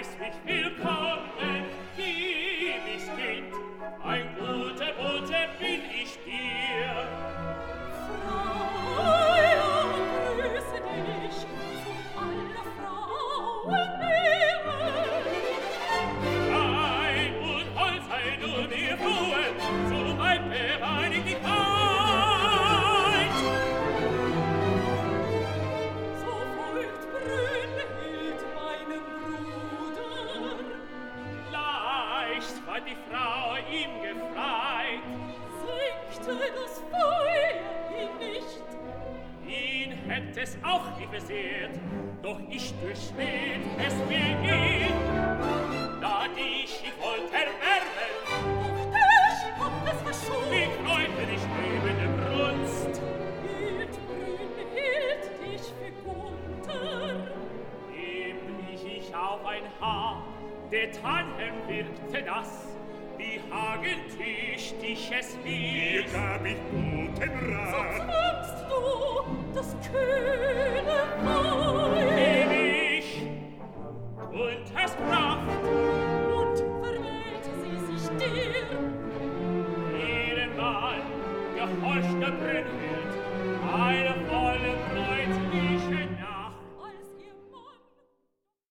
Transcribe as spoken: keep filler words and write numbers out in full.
heiß mich willkommen, liebes Kind, ein guter Bote bin ich dir. Freier, grüße dich zu aller Frauen Ehre. Wein und Holz sei du mir frohe, zu mein Bereinigkeit. So folgt Brünnhild meinem Bruder. Leicht war die Frau ihm gefreit, Senkte das Feuer ihn nicht. ihn hätt es auch nicht versehrt, doch ich durchschnitt es mir ihn, da dich ich wollte erwärmen, Doch dich hat es verschont. wie Kräuter dich lebende Brunst. Hielt Brünnhild dich für Gunther. Eben ich auf ein Haar, der Tannenhelm wirkte das, wie hagentüchtig es Hier wies. gab ich guten Rat. So zwangst du das kühne Weib Ewig und hast Kraft, und vermählte sie sich dir. ihren Mann gehorchte Brünnhild, eine